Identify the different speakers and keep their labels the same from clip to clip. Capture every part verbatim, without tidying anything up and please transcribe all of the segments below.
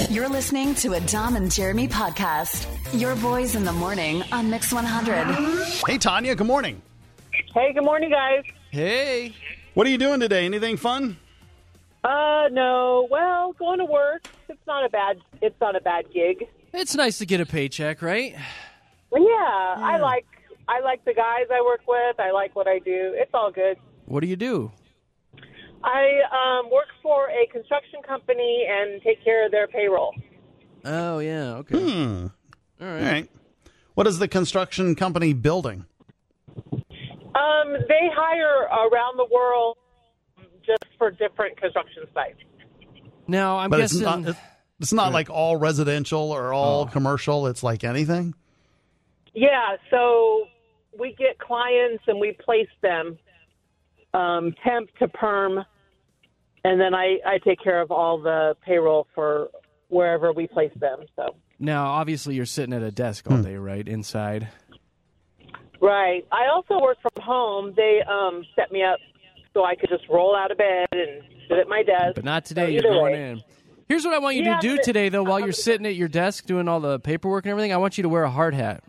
Speaker 1: You're listening to a Dom and Jeremy podcast. Your boys in the morning on Mix one hundred.
Speaker 2: Hey, Tanya, good morning.
Speaker 3: Hey, good morning, guys.
Speaker 4: Hey.
Speaker 2: What are you doing today? Anything fun?
Speaker 3: Uh, no. Well, going to work. It's not a bad. It's not a bad gig.
Speaker 4: It's nice to get a paycheck, right?
Speaker 3: Well, yeah, yeah. I like. I like the guys I work with. I like what I do. It's all good.
Speaker 4: What do you do?
Speaker 3: I um, work for a construction company and take care of their payroll.
Speaker 4: Oh, yeah. Okay.
Speaker 2: Hmm.
Speaker 4: All right.
Speaker 2: All right. What is the construction company building?
Speaker 3: Um, they hire around the world just for different construction sites.
Speaker 4: Now, I'm
Speaker 2: but
Speaker 4: guessing...
Speaker 2: It's not, it's not like all residential or all oh. commercial. It's like anything?
Speaker 3: Yeah, so we get clients and we place them. Um, temp to perm, and then I, I take care of all the payroll for wherever we place them. So
Speaker 4: now, obviously, you're sitting at a desk all day, right, inside?
Speaker 3: Right. I also work from home. They um, set me up so I could just roll out of bed and sit at my desk.
Speaker 4: But not today.
Speaker 3: So
Speaker 4: you're going
Speaker 3: way.
Speaker 4: in. Here's what I want you
Speaker 3: yeah,
Speaker 4: to do
Speaker 3: but,
Speaker 4: today, though, while you're sitting at your desk doing all the paperwork and everything. I want you to wear a hard hat.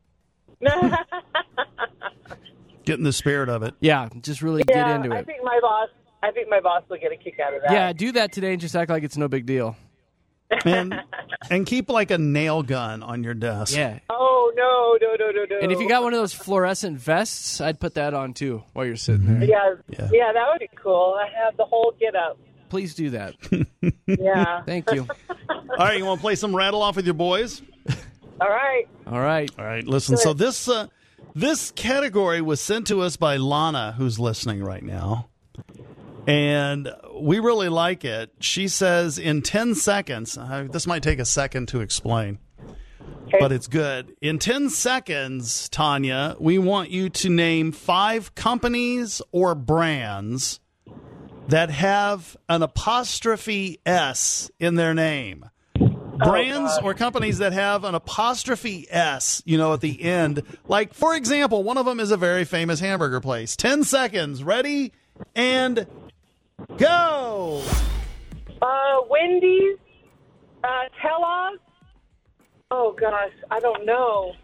Speaker 2: Get in the spirit of it.
Speaker 4: Yeah, just really
Speaker 3: yeah,
Speaker 4: get into it.
Speaker 3: I think my boss. I think my boss will get a kick out of that.
Speaker 4: Yeah, do that today and just act like it's no big deal.
Speaker 2: And and keep like a nail gun on your desk.
Speaker 4: Yeah.
Speaker 3: Oh no, no, no, no, no.
Speaker 4: And if you got one of those fluorescent vests, I'd put that on too while you're sitting there.
Speaker 3: Yeah,
Speaker 2: yeah,
Speaker 3: yeah, that would be cool. I have the whole get up.
Speaker 4: Please do that.
Speaker 3: Yeah.
Speaker 4: Thank you.
Speaker 2: All right, you want to play some rattle off with your boys?
Speaker 3: All right.
Speaker 4: All right.
Speaker 2: All right. Listen. So this. Uh, This category was sent to us by Lana, who's listening right now, and we really like it. She says in ten seconds, uh, this might take a second to explain,
Speaker 3: okay.
Speaker 2: but it's good. In ten seconds, Tanya, we want you to name five companies or brands that have an apostrophe S in their name. Brands
Speaker 3: oh,
Speaker 2: or companies that have an apostrophe S, you know, at the end. Like, for example, one of them is a very famous hamburger place. Ten seconds. Ready? And go.
Speaker 3: Uh, Wendy's, uh, Kellogg's. Oh, gosh. I don't know.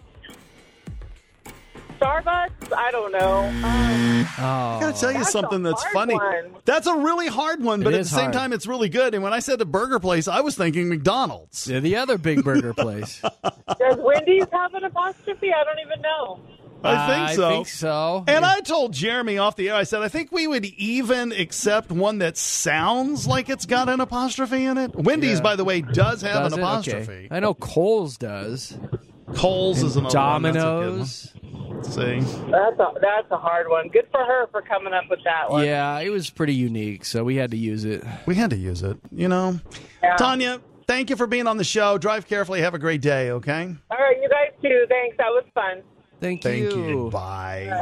Speaker 3: Starbucks? I don't know. Um,
Speaker 4: oh,
Speaker 2: I got to tell you
Speaker 3: that's
Speaker 2: something that's funny.
Speaker 3: One.
Speaker 2: That's a really hard one, but
Speaker 4: it
Speaker 2: at the same
Speaker 4: hard.
Speaker 2: time, it's really good. And when I said the burger place, I was thinking McDonald's.
Speaker 4: Yeah, the other big burger place.
Speaker 3: Does Wendy's have an apostrophe? I don't even know.
Speaker 2: I think so.
Speaker 4: I think so.
Speaker 2: And
Speaker 4: yeah.
Speaker 2: I told Jeremy off the air, I said, I think we would even accept one that sounds like it's got an apostrophe in it. Wendy's,
Speaker 4: yeah.
Speaker 2: by the way, does have
Speaker 4: does
Speaker 2: an
Speaker 4: it?
Speaker 2: apostrophe.
Speaker 4: Okay. I know Kohl's does.
Speaker 2: Kohl's
Speaker 4: and
Speaker 2: is another
Speaker 4: Domino's.
Speaker 2: one. That's a good one. See?
Speaker 3: That's a, that's a hard one. Good for her for coming up with that one.
Speaker 4: Yeah, it was pretty unique, so we had to use it.
Speaker 2: We had to use it, you know.
Speaker 3: Yeah.
Speaker 2: Tanya, thank you for being on the show. Drive carefully. Have a great day, okay?
Speaker 3: All right, you guys too. Thanks. That was fun.
Speaker 4: Thank,
Speaker 2: Thank
Speaker 4: you.
Speaker 2: you. Bye.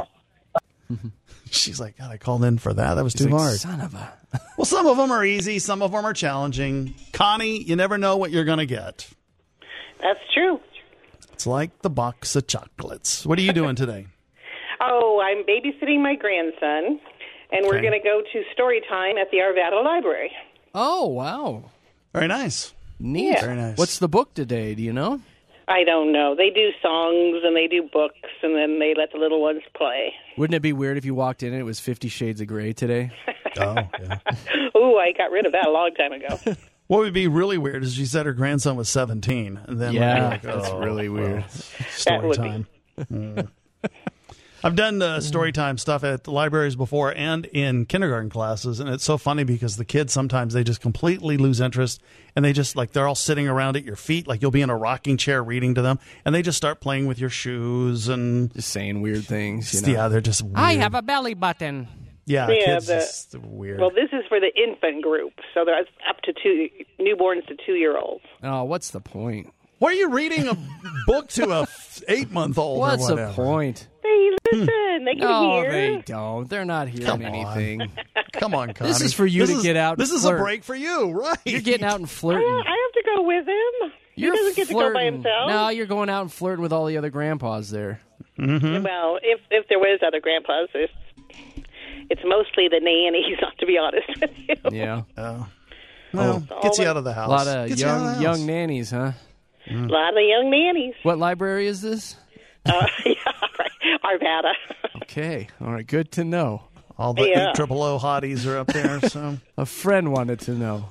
Speaker 2: She's like, God, I called in for that. That was
Speaker 4: He's
Speaker 2: too
Speaker 4: like,
Speaker 2: hard.
Speaker 4: Son of a...
Speaker 2: Well, some of them are easy. Some of them are challenging. Connie, you never know what you're going to get.
Speaker 5: That's true.
Speaker 2: It's like the box of chocolates. What are you doing today?
Speaker 5: Oh, I'm babysitting my grandson, and we're
Speaker 2: Okay.
Speaker 5: going to go to story time at the Arvada Library.
Speaker 4: Oh, wow.
Speaker 2: Very nice.
Speaker 4: Neat.
Speaker 5: Yeah.
Speaker 2: Very nice.
Speaker 4: What's the book today? Do you know?
Speaker 5: I don't know. They do songs, and they do books, and then they let the little ones play.
Speaker 4: Wouldn't it be weird if you walked in and it was Fifty Shades of Grey today?
Speaker 2: Oh, yeah.
Speaker 5: Ooh, I got rid of that a long time ago.
Speaker 2: What would be really weird is she said her grandson was seventeen. And then
Speaker 4: Yeah,
Speaker 2: we'd be like,
Speaker 4: that's
Speaker 2: oh,
Speaker 4: really weird.
Speaker 2: well, story
Speaker 5: would be.
Speaker 2: time. Mm. I've done uh, story time stuff at the libraries before and in kindergarten classes, and it's so funny because the kids sometimes they just completely lose interest, and they just like they're all sitting around at your feet, like you'll be in a rocking chair reading to them, and they just start playing with your shoes and
Speaker 4: Just saying weird things. You know?
Speaker 2: yeah, they're just weird.
Speaker 4: I have a belly button.
Speaker 2: yeah,
Speaker 5: Yeah,
Speaker 2: kids
Speaker 5: the-
Speaker 2: just weird.
Speaker 5: Well, this is for the infant group, so there's up to two newborns to two-year-olds.
Speaker 4: Oh, what's the point?
Speaker 2: Why are you reading a book to a f- eight-month-old?
Speaker 4: What's
Speaker 2: or
Speaker 4: the
Speaker 2: whatever?
Speaker 4: point?
Speaker 5: They listen. They can
Speaker 4: No,
Speaker 5: hear.
Speaker 4: they don't. They're not hearing
Speaker 2: Come on.
Speaker 4: anything.
Speaker 2: Come on, Connie.
Speaker 4: This is for you
Speaker 2: This
Speaker 4: to
Speaker 2: is-
Speaker 4: get out
Speaker 2: This
Speaker 4: and
Speaker 2: is a
Speaker 4: flirt.
Speaker 2: break for you, right?
Speaker 4: You're getting out and
Speaker 5: I,
Speaker 4: flirting.
Speaker 5: I have to go with him.
Speaker 4: You're
Speaker 5: he doesn't get
Speaker 4: flirting.
Speaker 5: to go by himself.
Speaker 4: No, you're going out and flirting with all the other grandpas there.
Speaker 2: Mm-hmm.
Speaker 5: Well, if if there was other grandpas, it's, it's mostly the nannies, not to be honest with you.
Speaker 4: Yeah.
Speaker 2: Oh. Well,
Speaker 5: Oh.
Speaker 2: gets you out of the house.
Speaker 4: A lot of
Speaker 2: Gets you out of
Speaker 4: young
Speaker 2: the house.
Speaker 4: young nannies, huh?
Speaker 5: A lot of young nannies.
Speaker 4: What library is this?
Speaker 5: Uh, yeah, right. Arvada.
Speaker 4: Okay. All right. Good to know.
Speaker 2: All the
Speaker 5: Yeah.
Speaker 2: triple O hotties are up there. So,
Speaker 4: A friend wanted to know.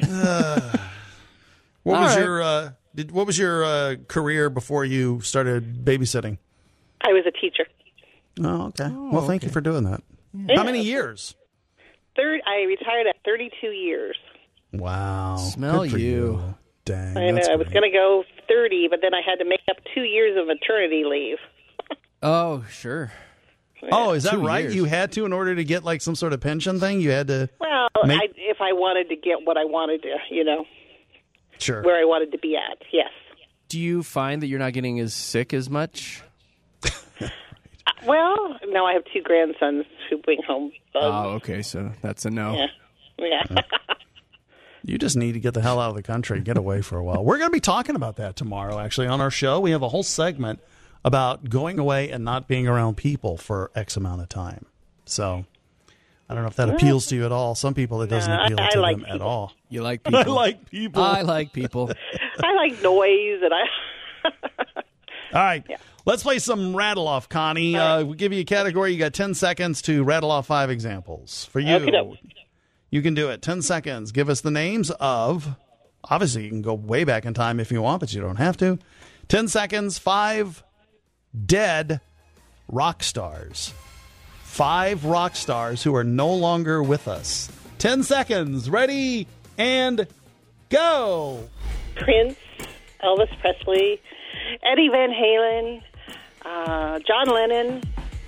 Speaker 2: what
Speaker 4: All
Speaker 2: was
Speaker 4: right.
Speaker 2: your uh, did what was your uh, career before you started babysitting?
Speaker 5: I was a teacher.
Speaker 2: Oh, okay. well, thank you for doing that. How many years?
Speaker 5: Third, I retired at thirty-two years.
Speaker 2: Wow.
Speaker 4: Smell
Speaker 2: Good for
Speaker 4: you.
Speaker 2: Dang.
Speaker 5: I know
Speaker 2: that's
Speaker 5: I was
Speaker 2: great.
Speaker 5: going to go thirty, but then I had to make up two years of maternity leave.
Speaker 4: Oh, sure.
Speaker 2: Oh, is that
Speaker 4: Two
Speaker 2: right?
Speaker 4: years.
Speaker 2: You had to in order to get like some sort of pension thing. You had to.
Speaker 5: Well,
Speaker 2: Make-
Speaker 5: I, if I wanted to get what I wanted to, you know,
Speaker 2: Sure.
Speaker 5: where I wanted to be at, yes.
Speaker 4: Do you find that you're not getting as sick as much?
Speaker 5: Well, now I have two grandsons who bring home bugs.
Speaker 4: Oh, okay. So that's a no.
Speaker 5: Yeah. Yeah.
Speaker 2: You just need to get the hell out of the country, get away for a while. We're going to be talking about that tomorrow, actually, on our show. We have a whole segment about going away and not being around people for X amount of time. So I don't know if that appeals to you at all. Some people, it doesn't
Speaker 5: No, I-
Speaker 2: appeal
Speaker 5: I
Speaker 2: to
Speaker 5: like
Speaker 2: them at
Speaker 5: people.
Speaker 2: all.
Speaker 4: You like people.
Speaker 2: I like people.
Speaker 4: I like people.
Speaker 5: I like noise, and I...
Speaker 2: All right. Let's play some rattle off, Connie. Uh, we'll give you a category. You got ten seconds to rattle off five examples. For you,
Speaker 5: Okey-doke.
Speaker 2: you can do it. ten seconds. Give us the names of, obviously, you can go way back in time if you want, but you don't have to. ten seconds, five dead rock stars. Five rock stars who are no longer with us. ten seconds. Ready and go.
Speaker 5: Prince, Elvis Presley, Eddie Van Halen, uh, John Lennon,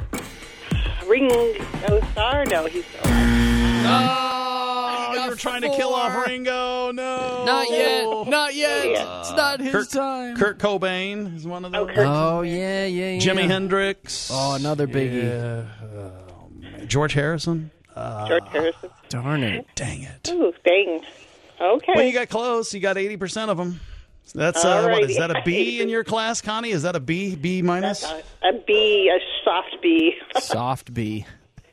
Speaker 5: Ringo Starr. No, he's still alive.
Speaker 2: Oh,
Speaker 4: got
Speaker 2: you're trying to kill off
Speaker 4: four.
Speaker 2: Ringo. No.
Speaker 4: Not yet. Not yet.
Speaker 5: Yeah.
Speaker 4: It's not his
Speaker 2: Kurt,
Speaker 4: time.
Speaker 2: Kurt Cobain is one of those.
Speaker 5: Oh, Kurt-
Speaker 4: Oh, yeah, yeah, yeah.
Speaker 2: Jimi Hendrix.
Speaker 4: Oh, another biggie.
Speaker 2: Yeah. Oh, man. George Harrison. Uh,
Speaker 5: George Harrison.
Speaker 4: Darn it.
Speaker 2: dang it.
Speaker 5: Ooh, dang. Okay.
Speaker 2: Well, you got close. You got eighty percent of them. That's uh, what is that a B in your class, Connie? Is that a B? B minus?
Speaker 5: Uh, a B, a soft B.
Speaker 4: Soft B.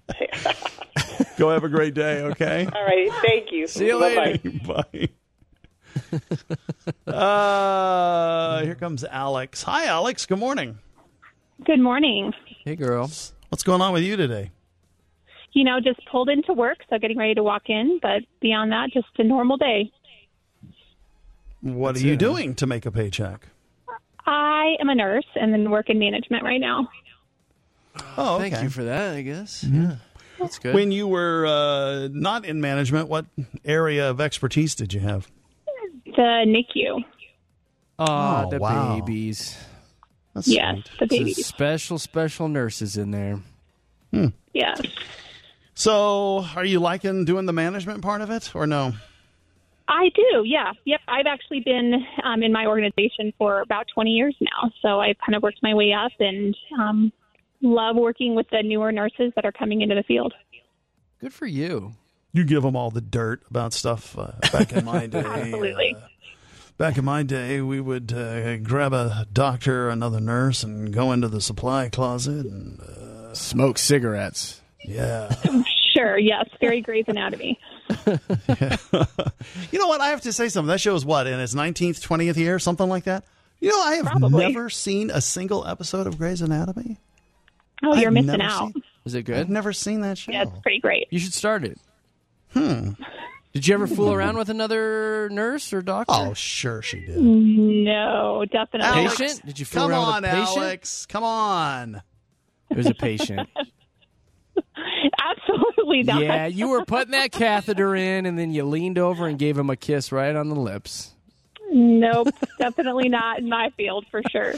Speaker 2: Go have a great day. Okay.
Speaker 5: All right. Thank you.
Speaker 4: See you
Speaker 5: Bye-bye.
Speaker 4: later.
Speaker 2: Bye. uh, here comes Alex. Hi, Alex. Good morning.
Speaker 6: Good morning.
Speaker 4: Hey, girl.
Speaker 2: What's going on with you today?
Speaker 6: You know, just pulled into work, so getting ready to walk in, but beyond that, just a normal day.
Speaker 2: What
Speaker 4: That's
Speaker 2: are you
Speaker 4: it.
Speaker 2: doing to make a paycheck?
Speaker 6: I am a nurse and then work in management right now.
Speaker 2: Oh, okay.
Speaker 4: Thank you for that, I guess. Yeah. That's good.
Speaker 2: When you were uh, not in management, what area of expertise did you have?
Speaker 6: The N I C U.
Speaker 4: Aw,
Speaker 2: Oh,
Speaker 4: the
Speaker 2: wow.
Speaker 4: babies.
Speaker 2: That's
Speaker 6: Yes,
Speaker 2: sweet.
Speaker 6: the
Speaker 4: Some
Speaker 6: babies.
Speaker 4: special, special nurses in there.
Speaker 6: Yes.
Speaker 2: So, are you liking doing the management part of it, or no?
Speaker 6: I do, yeah. Yep, I've actually been um, in my organization for about twenty years now, so I've kind of worked my way up and um, love working with the newer nurses that are coming into the field.
Speaker 4: Good for you.
Speaker 2: You give them all the dirt about stuff uh, back in my day.
Speaker 6: Absolutely.
Speaker 2: uh, back in my day, we would uh, grab a doctor, another nurse, and go into the supply closet. And uh,
Speaker 4: Smoke cigarettes.
Speaker 2: yeah,
Speaker 6: Sure, yes, very Grey's Anatomy.
Speaker 2: you know what? I have to say something. That show is what in its nineteenth, twentieth year, something like that. You know, I have
Speaker 6: Probably.
Speaker 2: never seen a single episode of Grey's Anatomy.
Speaker 6: Oh, you're
Speaker 2: I've
Speaker 6: missing
Speaker 2: never
Speaker 6: out.
Speaker 2: seen-
Speaker 4: Is it
Speaker 2: I've
Speaker 4: good?
Speaker 2: never seen that show.
Speaker 6: Yeah, it's pretty great.
Speaker 4: You should start it. Hmm. Did you ever fool around with another nurse or doctor?
Speaker 2: Oh, sure she did.
Speaker 6: No, definitely
Speaker 2: Alex,
Speaker 6: not.
Speaker 4: Patient? Did you fool
Speaker 2: Come
Speaker 4: around
Speaker 2: on,
Speaker 4: with a patient?
Speaker 2: Alex. Come on.
Speaker 4: It was a patient.
Speaker 6: Absolutely not.
Speaker 4: Yeah, you were putting that catheter in, and then you leaned over and gave him a kiss right on the lips.
Speaker 6: Nope, definitely not in my field for sure.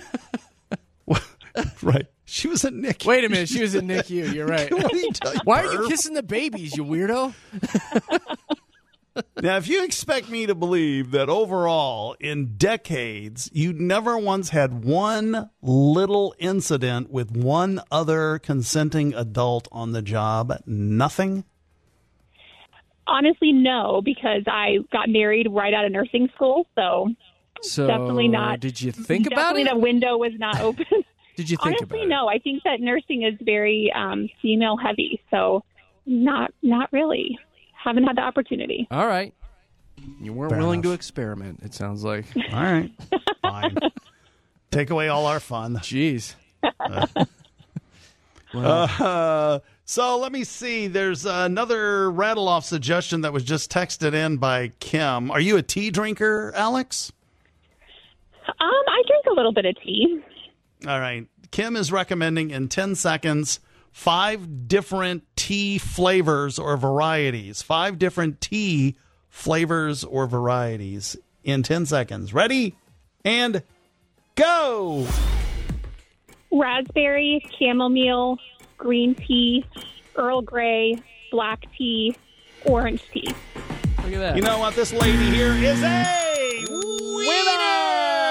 Speaker 2: Right. She was a Nick.
Speaker 4: Wait a minute, she was in N I C U. You're right.
Speaker 2: What are you doing,
Speaker 4: Why are you
Speaker 2: perv?
Speaker 4: kissing the babies, you weirdo?
Speaker 2: Now, if you expect me to believe that overall, in decades, you never once had one little incident with one other consenting adult on the job, nothing?
Speaker 6: Honestly, no, because I got married right out of nursing school, so
Speaker 4: So
Speaker 6: definitely not.
Speaker 4: Did you think about
Speaker 6: definitely
Speaker 4: it?
Speaker 6: the window was not open.
Speaker 4: Did you think
Speaker 6: Honestly,
Speaker 4: about it?
Speaker 6: no. I think that nursing is very um, female heavy, so not not really. Haven't had the opportunity.
Speaker 4: All right. You weren't
Speaker 2: Fair
Speaker 4: willing
Speaker 2: enough.
Speaker 4: to experiment, it sounds like.
Speaker 2: All right. Fine. Take away all our fun.
Speaker 4: Jeez.
Speaker 2: Uh, so let me see. There's another rattle-off suggestion that was just texted in by Kim. Are you a tea drinker, Alex?
Speaker 6: Um, I drink a little bit of tea.
Speaker 2: All right. Kim is recommending in ten seconds five different tea flavors or varieties. Five different tea flavors or varieties in ten seconds. Ready? And go!
Speaker 6: Raspberry, chamomile, green tea, Earl Grey, black tea, orange tea.
Speaker 4: Look at that.
Speaker 2: You know what? This lady here is a winner!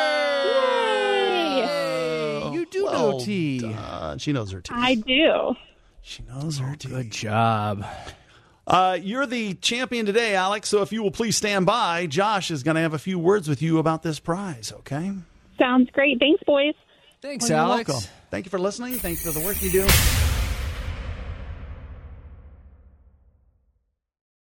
Speaker 6: Yay!
Speaker 4: You do
Speaker 2: Well
Speaker 4: know tea.
Speaker 2: done. She knows her tea.
Speaker 6: I do.
Speaker 2: She knows her tea.
Speaker 4: Good job.
Speaker 2: Uh, you're the champion today, Alex, so if you will please stand by, Josh is going to have a few words with you about this prize, okay?
Speaker 6: Sounds great. Thanks, boys.
Speaker 4: Thanks,
Speaker 2: Well, you're
Speaker 4: Alex.
Speaker 2: welcome. Thank you for listening. Thank you for the work you do.